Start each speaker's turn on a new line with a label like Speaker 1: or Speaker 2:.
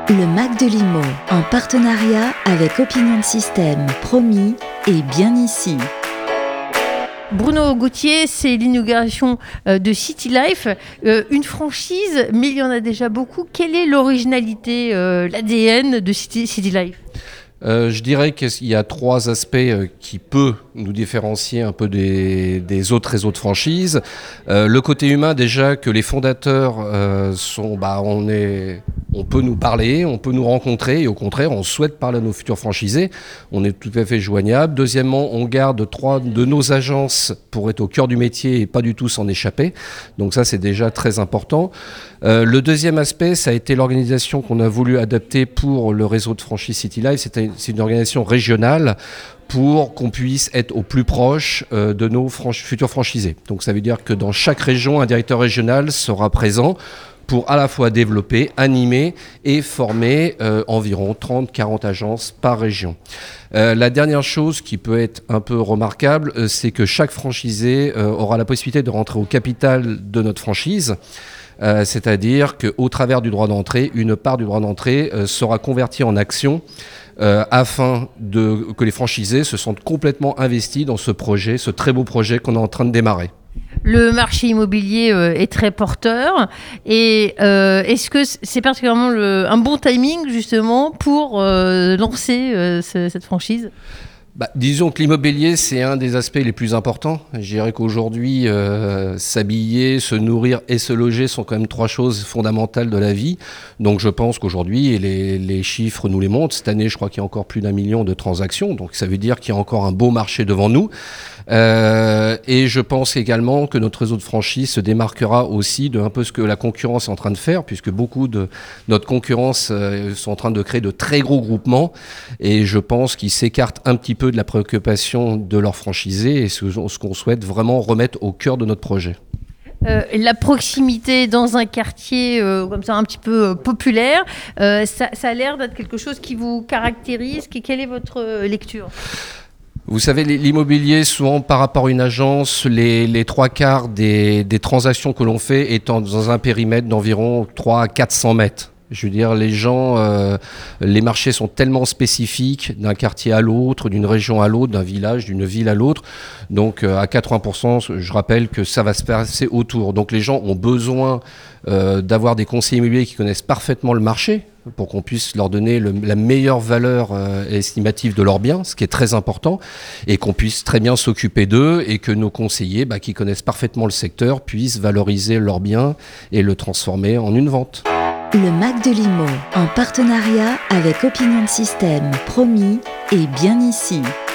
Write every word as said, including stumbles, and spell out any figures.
Speaker 1: Le Mac de Limo, en partenariat avec Opinion System, promis et bien ici.
Speaker 2: Bruno Gauthier, c'est l'inauguration de City Life, euh, une franchise, mais il y en a déjà beaucoup. Quelle est l'originalité, euh, l'A D N de City, City Life ?
Speaker 3: Euh, je dirais qu'il y a trois aspects euh, qui peuvent nous différencier un peu des, des autres réseaux de franchise. Euh, le côté humain, déjà, que les fondateurs euh, sont, bah, on est, on peut nous parler, on peut nous rencontrer, et au contraire, on souhaite parler à nos futurs franchisés. On est tout à fait joignable. Deuxièmement, on garde trois de nos agences pour être au cœur du métier et pas du tout s'en échapper. Donc ça, c'est déjà très important. Euh, le deuxième aspect, ça a été l'organisation qu'on a voulu adapter pour le réseau de franchise City Life. C'était C'est une organisation régionale pour qu'on puisse être au plus proche euh, de nos franch- futurs franchisés. Donc ça veut dire que dans chaque région, un directeur régional sera présent pour à la fois développer, animer et former euh, environ trente à quarante agences par région. Euh, la dernière chose qui peut être un peu remarquable, euh, c'est que chaque franchisé euh, aura la possibilité de rentrer au capital de notre franchise. Euh, c'est-à-dire qu'au travers du droit d'entrée, une part du droit d'entrée euh, sera convertie en actions euh, afin de, que les franchisés se sentent complètement investis dans ce projet, ce très beau projet qu'on est en train de démarrer.
Speaker 2: Le marché immobilier euh, est très porteur et euh, est-ce que c'est particulièrement le, un bon timing justement pour euh, lancer euh, ce, cette franchise ?
Speaker 3: Bah, disons que l'immobilier, c'est un des aspects les plus importants. Je dirais qu'aujourd'hui, euh, s'habiller, se nourrir et se loger sont quand même trois choses fondamentales de la vie. Donc je pense qu'aujourd'hui, et les, les chiffres nous les montrent, cette année, je crois qu'il y a encore plus d'un million de transactions. Donc ça veut dire qu'il y a encore un beau marché devant nous. Euh, et je pense également que notre réseau de franchise se démarquera aussi de un peu ce que la concurrence est en train de faire, puisque beaucoup de notre concurrence euh, sont en train de créer de très gros groupements. Et je pense qu'ils s'écartent un petit peu de la préoccupation de leurs franchisés et ce, ce qu'on souhaite vraiment remettre au cœur de notre projet.
Speaker 2: Euh, la proximité dans un quartier euh, comme ça un petit peu euh, populaire, euh, ça, ça a l'air d'être quelque chose qui vous caractérise. Quelle est votre euh, lecture ?
Speaker 3: Vous savez, l'immobilier, souvent par rapport à une agence, les, les trois quarts des, des transactions que l'on fait étant dans un périmètre d'environ trois à quatre cents mètres. Je veux dire, les gens, euh, les marchés sont tellement spécifiques d'un quartier à l'autre, d'une région à l'autre, d'un village, d'une ville à l'autre. Donc euh, à quatre-vingts pour cent, je rappelle que ça va se passer autour. Donc les gens ont besoin euh, d'avoir des conseillers immobiliers qui connaissent parfaitement le marché pour qu'on puisse leur donner le, la meilleure valeur euh, estimative de leurs biens, ce qui est très important, et qu'on puisse très bien s'occuper d'eux et que nos conseillers, bah, qui connaissent parfaitement le secteur, puissent valoriser leurs biens et le transformer en une vente.
Speaker 1: Le Mac de Limo, en partenariat avec Opinion System, promis et bien ici.